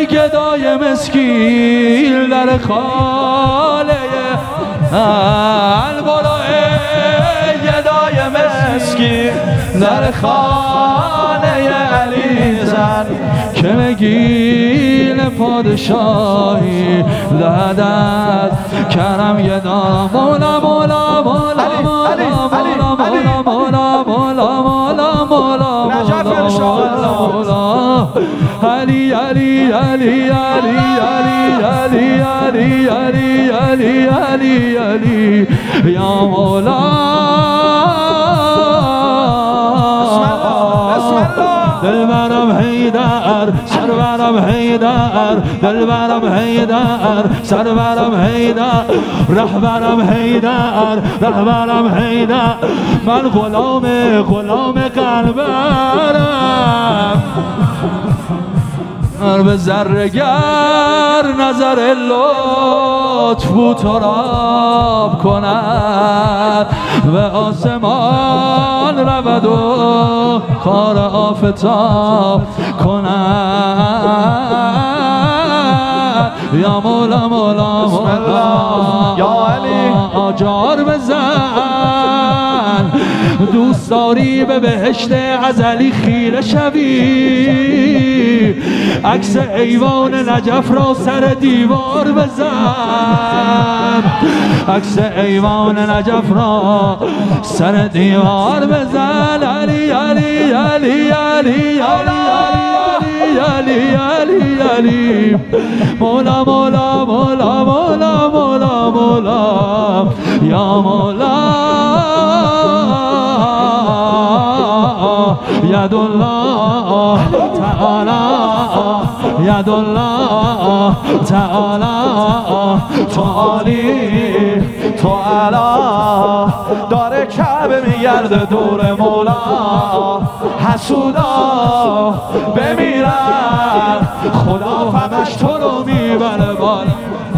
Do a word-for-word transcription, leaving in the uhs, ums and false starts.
گدای مسکین در خانه البلا، ای گدای مسکین در خانه علی زن که نگین پادشاهی دهدد کرم گدا. مولا مولا مولا مولا مولا مولا مولا مولا مولا مولا مولا علی علی علی علی علی علی علی علی علی علی علی یا مولا. دلبرم حیدر سرورم حیدر، دلبرم حیدر سرورم حیدر، رهبرم حیدر رهبرم حیدر، من غلام غلام قلبرم. به ذره‌گر نظر لطف بود تراب کند، به آسمان رود و کار آفتاب کند. یا مولا مولا مولا یا علی آجار بزن، دوست داری به بهشت ازلی خیره شوی، عکس ایوان نجف را سر دیوار بزن، عکس ایوان نجف را سر دیوار بزن. علی علی علی علی علی علی علی علی مولا مولا مولا مولا مولا مولا یا مولا. ید الله تعالی ید الله تعالی تعالی تعالی داره کعبه میگرده دور مولا، حسودا بمیرن خدا فقط تو رو میبره بالا.